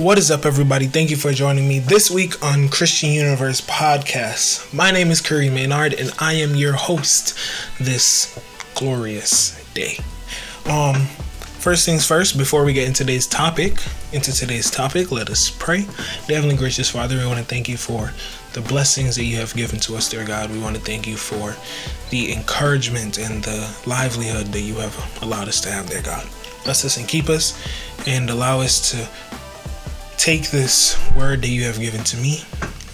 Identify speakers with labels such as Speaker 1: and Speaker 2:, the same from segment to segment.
Speaker 1: What is up, everybody? Thank you for joining me this week on Christian Universe Podcast. My name is Curry Maynard, and I am your host this glorious day. First things first, before we get into today's topic, let us pray. Dear Heavenly Gracious Father, we want to thank you for the blessings that you have given to us, dear God. We want to thank you for the encouragement and the livelihood that you have allowed us to have, dear God. Bless us and keep us, and allow us to take this word that you have given to me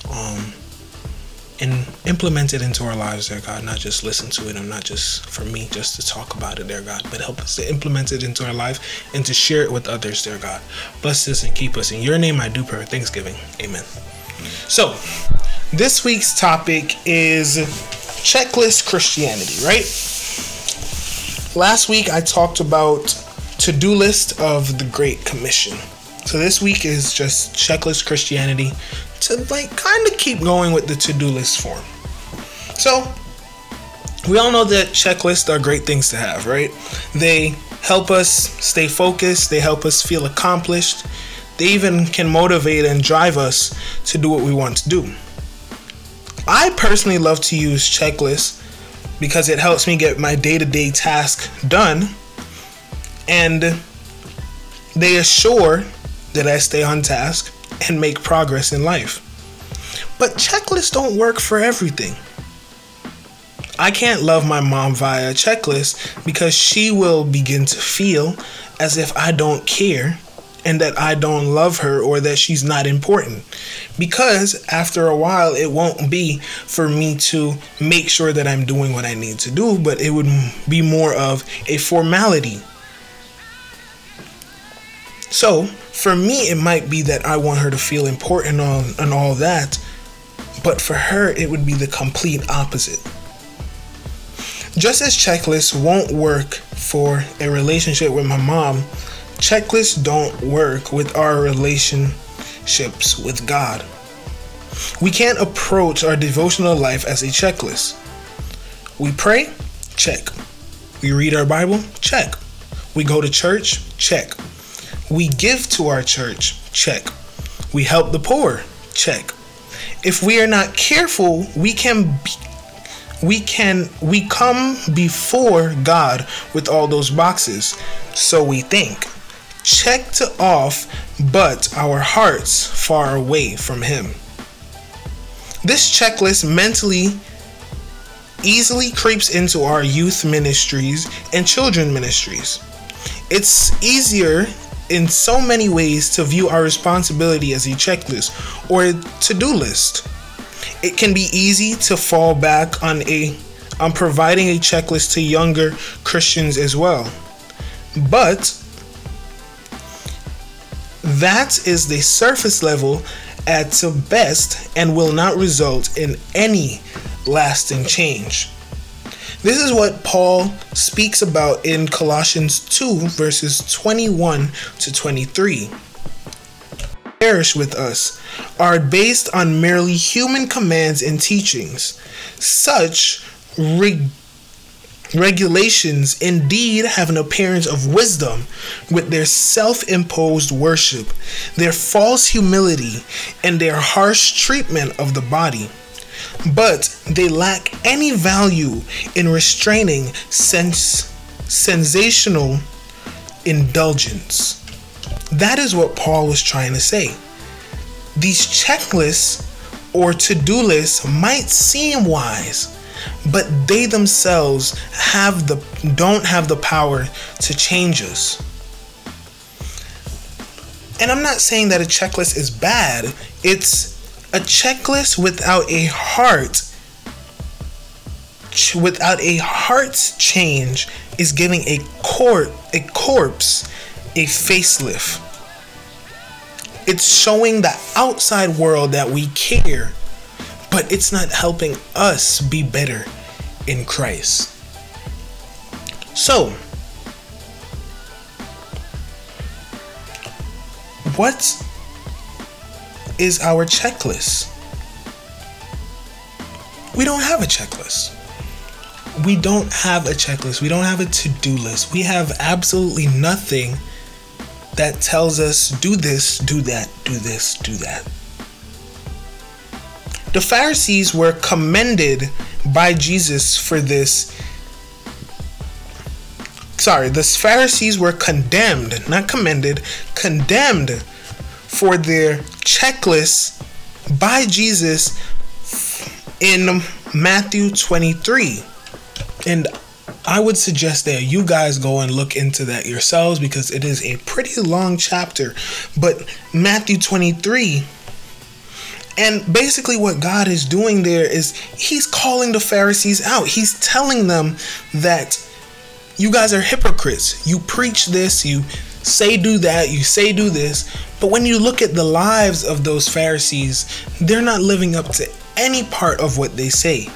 Speaker 1: and implement it into our lives, dear God. Not just listen to it, and not just for me just to talk about it, dear God, but help us to implement it into our life and to share it with others, dear God. Bless us and keep us. In your name I do pray with thanksgiving. Amen. So, this week's topic is checklist Christianity, right? Last week I talked about to-do list of the Great Commission. So this week is just checklist Christianity to kind of keep going with the to-do list form. So we all know that checklists are great things to have, right? They help us stay focused. They help us feel accomplished. They even can motivate and drive us to do what we want to do. I personally love to use checklists because it helps me get my day-to-day task done, and they assure that I stay on task and make progress in life. But checklists don't work for everything. I can't love my mom via a checklist because she will begin to feel as if I don't care and that I don't love her or that she's not important. Because after a while, it won't be for me to make sure that I'm doing what I need to do, but it would be more of a formality. So, for me, it might be that I want her to feel important and all that, but for her, it would be the complete opposite. Just as checklists won't work for a relationship with my mom, checklists don't work with our relationships with God. We can't approach our devotional life as a checklist. We pray? Check. We read our Bible? Check. We go to church? Check. We give to our church? Check. We help the poor? Check. If we are not careful, we come before God with all those boxes. So we think. Checked off, but our hearts far away from Him. This checklist mentally easily creeps into our youth ministries and children ministries. It's easier in so many ways to view our responsibility as a checklist or a to-do list. It can be easy to fall back on providing a checklist to younger Christians as well. But that is the surface level at best and will not result in any lasting change. This is what Paul speaks about in Colossians 2 verses 21 to 23. Perish with us are based on merely human commands and teachings. Such regulations indeed have an appearance of wisdom with their self-imposed worship, their false humility, and their harsh treatment of the body. But they lack any value in restraining sensational indulgence. That is what Paul was trying to say. These checklists or to-do lists might seem wise, but they themselves don't have the power to change us. And I'm not saying that a checklist is bad. It's a checklist without a heart's change is giving a corpse a facelift. It's showing the outside world that we care, but it's not helping us be better in Christ. So, what is our checklist? We don't have a checklist. We don't have a to-do list. We have absolutely nothing that tells us do this, do that, do this, do that. The Pharisees were commended by Jesus for this. The Pharisees were condemned, not commended, condemned for their checklist by Jesus in Matthew 23. And I would suggest that you guys go and look into that yourselves, because it is a pretty long chapter. But Matthew 23, and basically what God is doing there is he's calling the Pharisees out. He's telling them that you guys are hypocrites. You preach this, you say do that, you say do this. But when you look at the lives of those Pharisees, they're not living up to any part of what they say.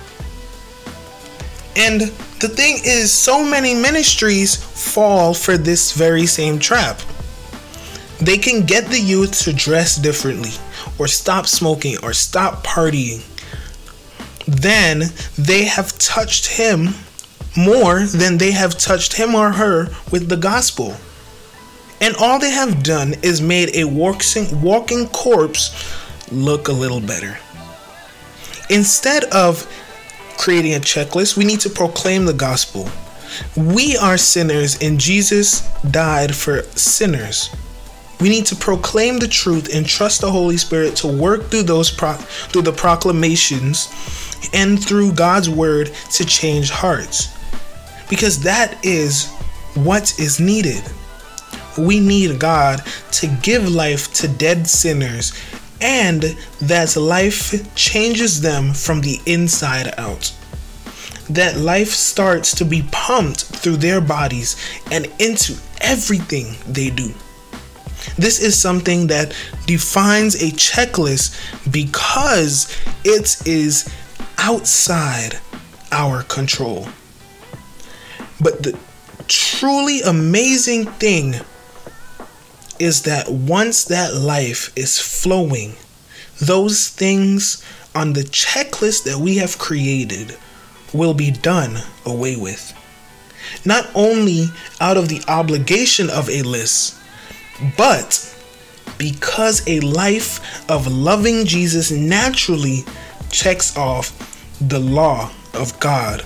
Speaker 1: And the thing is, so many ministries fall for this very same trap. They can get the youth to dress differently, or stop smoking, or stop partying. Then they have touched him more than they have touched him or her with the gospel. And all they have done is made a walking corpse look a little better. Instead of creating a checklist, we need to proclaim the gospel. We are sinners and Jesus died for sinners. We need to proclaim the truth and trust the Holy Spirit to work through through the proclamations and through God's word to change hearts. Because that is what is needed. We need God to give life to dead sinners, and that life changes them from the inside out. That life starts to be pumped through their bodies and into everything they do. This is something that defines a checklist because it is outside our control. But the truly amazing thing is that once that life is flowing, those things on the checklist that we have created will be done away with. Not only out of the obligation of a list, but because a life of loving Jesus naturally checks off the law of God.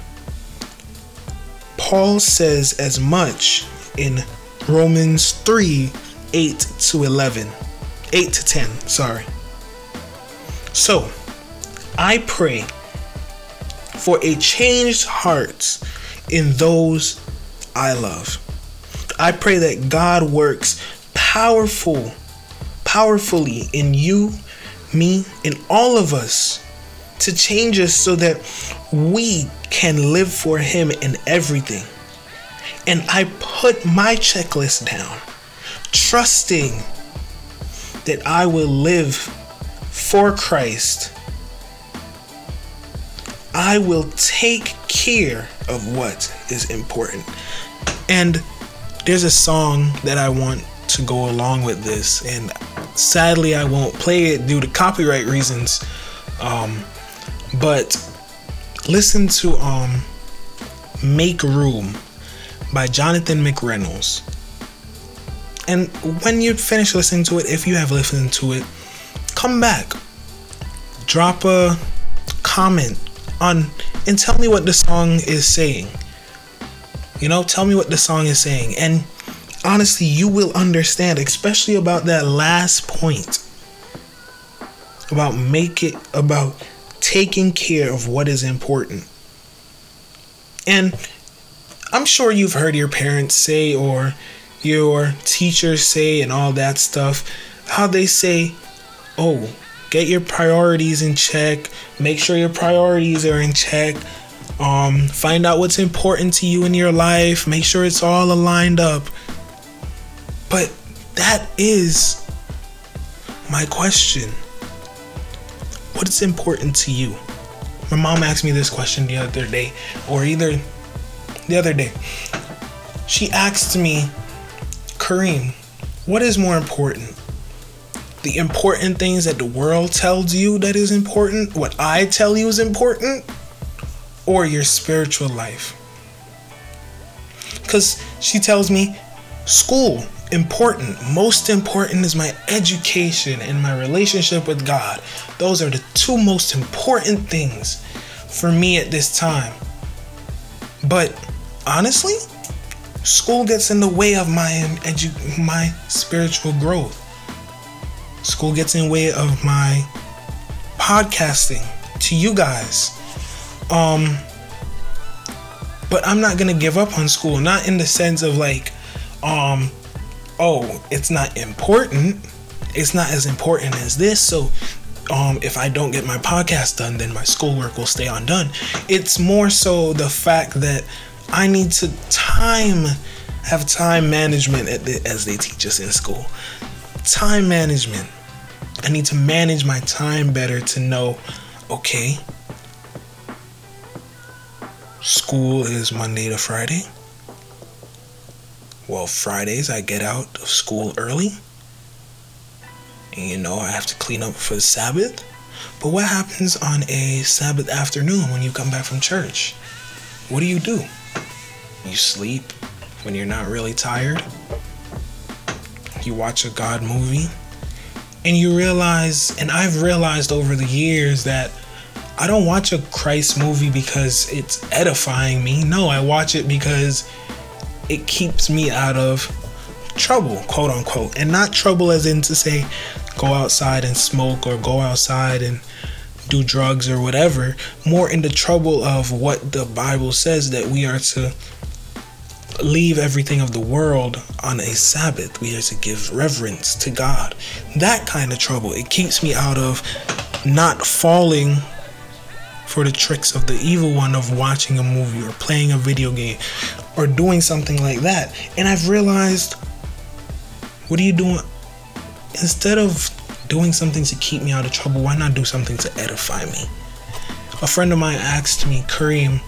Speaker 1: Paul says as much in Romans 3, 8 to 10. So, I pray for a changed heart in those I love. I pray that God works powerfully in you, me, and all of us to change us so that we can live for Him in everything. And I put my checklist down, trusting that I will live for Christ. I will take care of what is important. And there's a song that I want to go along with this, and sadly I won't play it due to copyright reasons. But listen to Make Room by Jonathan McReynolds. And when you finish listening to it, if you have listened to it, come back, drop a comment on and tell me what the song is saying. Tell me what the song is saying. And honestly, you will understand, especially about that last point, about taking care of what is important. And I'm sure you've heard your parents say, or your teachers say, and all that stuff, how they say, oh, get your priorities in check, make sure your priorities are in check, find out what's important to you in your life, make sure it's all aligned up. But that is my question. What is important to you? My mom asked me this question the other day. She asked me, Kareem, what is more important? The important things that the world tells you that is important, what I tell you is important, or your spiritual life? Because she tells me school most important is my education and my relationship with God. Those are the two most important things for me at this time. But honestly, school gets in the way of my spiritual growth. School gets in the way of my podcasting to you guys. But I'm not gonna give up on school. Not in the sense of like, it's not important. It's not as important as this. So, if I don't get my podcast done, then my schoolwork will stay undone. It's more so the fact that I need to have time management as they teach us in school. Time management. I need to manage my time better to know, okay, school is Monday to Friday. Well, Fridays I get out of school early. And I have to clean up for the Sabbath. But what happens on a Sabbath afternoon when you come back from church? What do? You sleep when you're not really tired. You watch a God movie. And you realize, and I've realized over the years, that I don't watch a Christ movie because it's edifying me. No, I watch it because it keeps me out of trouble, quote unquote. And not trouble as in to say go outside and smoke or go outside and do drugs or whatever. More in the trouble of what the Bible says, that we are to leave everything of the world on a Sabbath. We are to give reverence to God. That kind of trouble. It keeps me out of not falling for the tricks of the evil one of watching a movie or playing a video game or doing something like that. And I've realized, what are you doing? Instead of doing something to keep me out of trouble, why not do something to edify me? A friend of mine asked me, Kareem,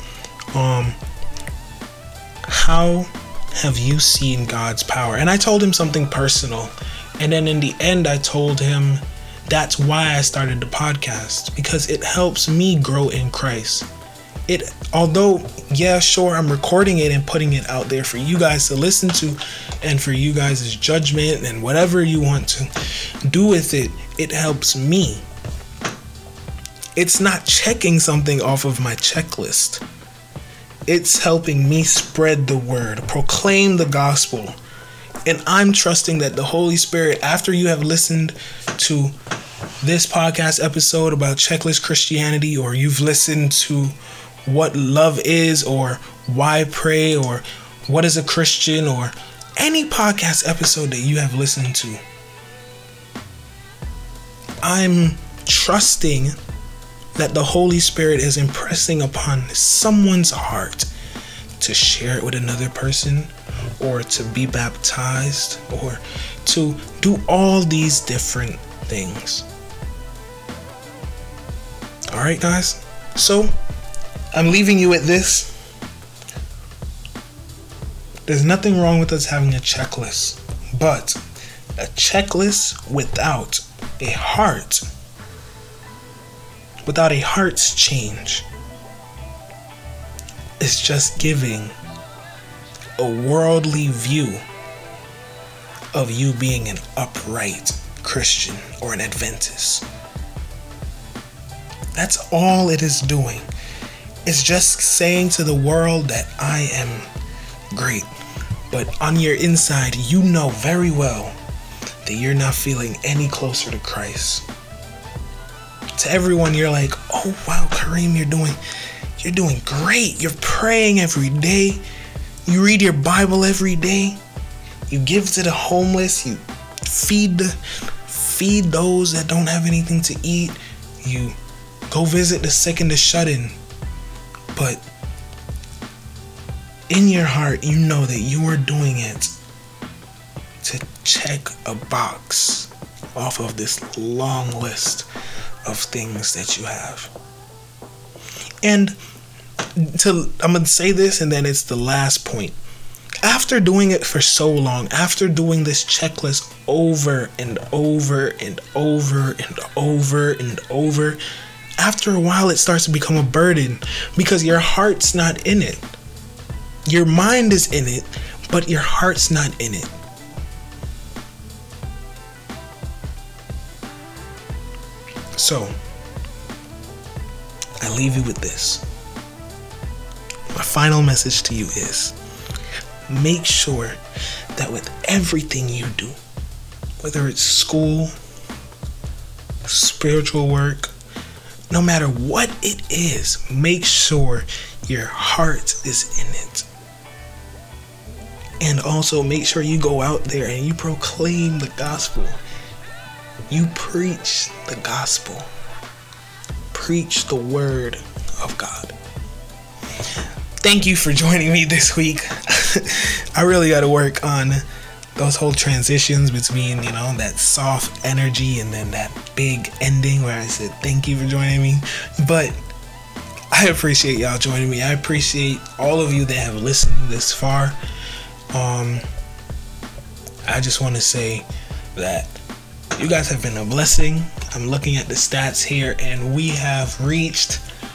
Speaker 1: how have you seen God's power? And I told him something personal. And then in the end, I told him that's why I started the podcast, because it helps me grow in Christ. Although, yeah, sure, I'm recording it and putting it out there for you guys to listen to and for you guys' judgment and whatever you want to do with it, it helps me. It's not checking something off of my checklist. It's helping me spread the word, proclaim the gospel. And I'm trusting that the Holy Spirit, after you have listened to this podcast episode about Checklist Christianity, or you've listened to what love is, or why pray, or what is a Christian, or any podcast episode that you have listened to, I'm trusting that the Holy Spirit is impressing upon someone's heart to share it with another person, or to be baptized, or to do all these different things. All right, guys. So I'm leaving you with this. There's nothing wrong with us having a checklist, but a checklist without a heart, without a heart's change, is just giving a worldly view of you being an upright Christian or an Adventist. That's all it is doing. It's just saying to the world that I am great. But on your inside, you know very well that you're not feeling any closer to Christ. To everyone, you're like, oh wow, Kareem, you're doing great. You're praying every day. You read your Bible every day. You give to the homeless. You feed those that don't have anything to eat. You go visit the sick and the shut-in. But in your heart, you know that you are doing it to check a box off of this long list of things that you have. And I'm going to say this, and then it's the last point. After doing it for so long, after doing this checklist over and over and over and over and over, after a while it starts to become a burden, because your heart's not in it. Your mind is in it, but your heart's not in it. So, I leave you with this. My final message to you is, make sure that with everything you do, whether it's school, spiritual work, no matter what it is, make sure your heart is in it. And also make sure you go out there and you proclaim the gospel. You preach the gospel. Preach the word of God. Thank you for joining me this week. I really got to work on those whole transitions between, that soft energy and then that big ending where I said, thank you for joining me. But I appreciate y'all joining me. I appreciate all of you that have listened this far. I just want to say that you guys have been a blessing. I'm looking at the stats here and we have reached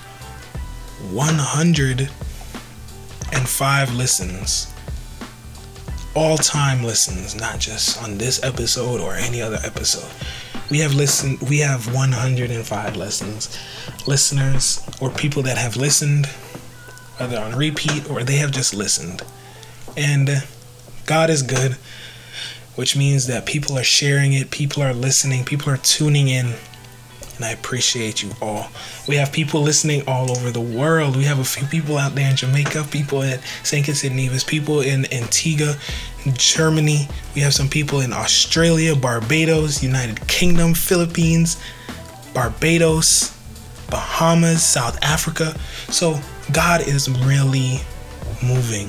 Speaker 1: 105 listens. All-time listens, not just on this episode or any other episode. We have 105 listeners or people that have listened, whether on repeat or they have just listened. And God is good, which means that people are sharing it, people are listening, people are tuning in, and I appreciate you all. We have people listening all over the world. We have a few people out there in Jamaica, people in St. Kitts and Nevis, people in Antigua, Germany. We have some people in Australia, Barbados, United Kingdom, Philippines, Barbados, Bahamas, South Africa. So God is really moving.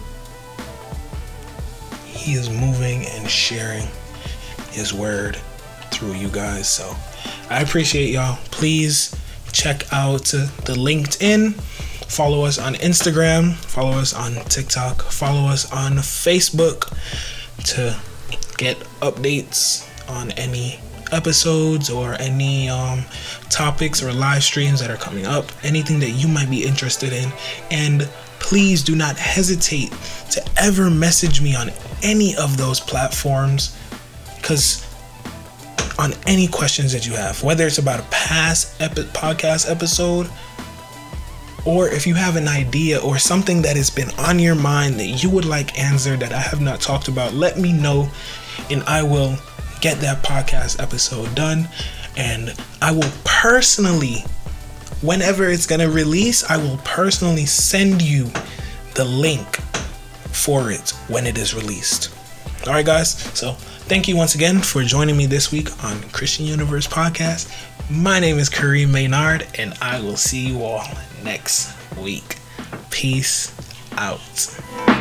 Speaker 1: He is moving and sharing his word through you guys. So I appreciate y'all. Please check out the LinkedIn. Follow us on Instagram. Follow us on TikTok. Follow us on Facebook to get updates on any episodes or any topics or live streams that are coming up. Anything that you might be interested in. And please do not hesitate to ever message me on any of those platforms, because on any questions that you have, whether it's about a past podcast episode, or if you have an idea or something that has been on your mind that you would like answered that I have not talked about, let me know and I will get that podcast episode done. And I will personally, whenever it's going to release, I will personally send you the link for it when it is released. All right, guys. So thank you once again for joining me this week on Christian Universe Podcast. My name is Kareem Maynard, and I will see you all next week. Peace out.